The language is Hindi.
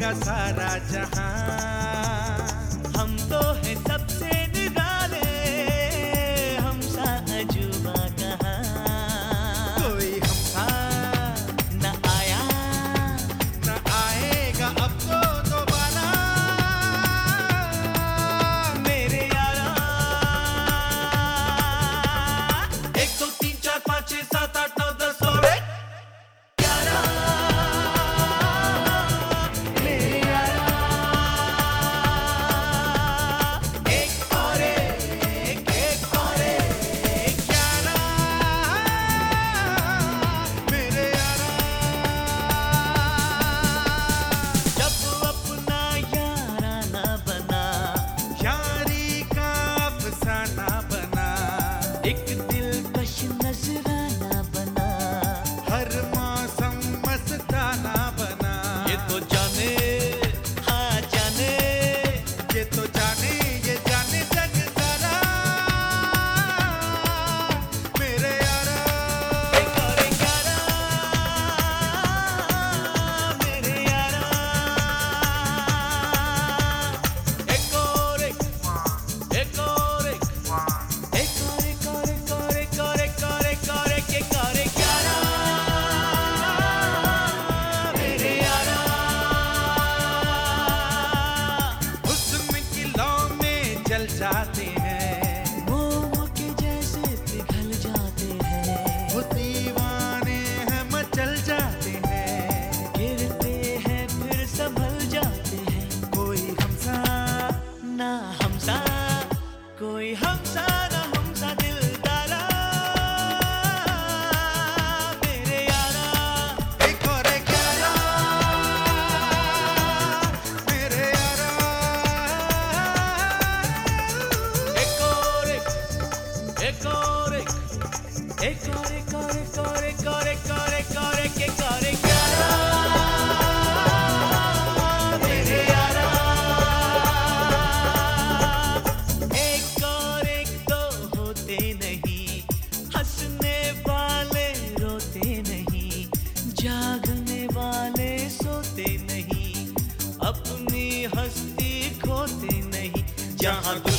का सारा जहां। हम तो है सबसे निराले, हम सा अजूबा कहाँ। कोई हमसा न आया न आएगा अब तो दोबारा। मेरे यारा। 1 2 3 4 5 6 7 8 9 10 और 11। मेरे यारा। एक और एक, एक और एक। 11 मेरे यारा। जब अपना याराना बना, यारी का अफसाना बना। एक दिलकश नजराना बना। हर मौसम मस्ताना बना। ये तो जाने, हाँ जाने। ये तो जाने, ये जाने जग सारा। मेरे यारा। एक और एक यारा। मेरे यारा। एक और एक, एक और एक। एक और एक और एक और एक और एक और एक और एक, एक और एक यारा। मेरे यारा। हुस्न की लौ में जल जाते हैं। मोम के जैसे पिघल जाते हैं। वो दीवाने हैं मचल जाते हैं। गिरते हैं फिर संभल जाते हैं। कोई हमसा ना हमसा, कोई हमसा ना हमसा दिलदारा। मेरे यारा। एक और एक यारा। मेरे यारा। एक और एक, एक और एक। एक और एक और एक और एक और एक और एक और एक, एक और एक यारा। मेरे यारा। एक और एक तो होते नहीं, हंसने वाले रोते नहीं, जागने वाले सोते नहीं, अपनी हस्ती खोते नहीं। जहाँ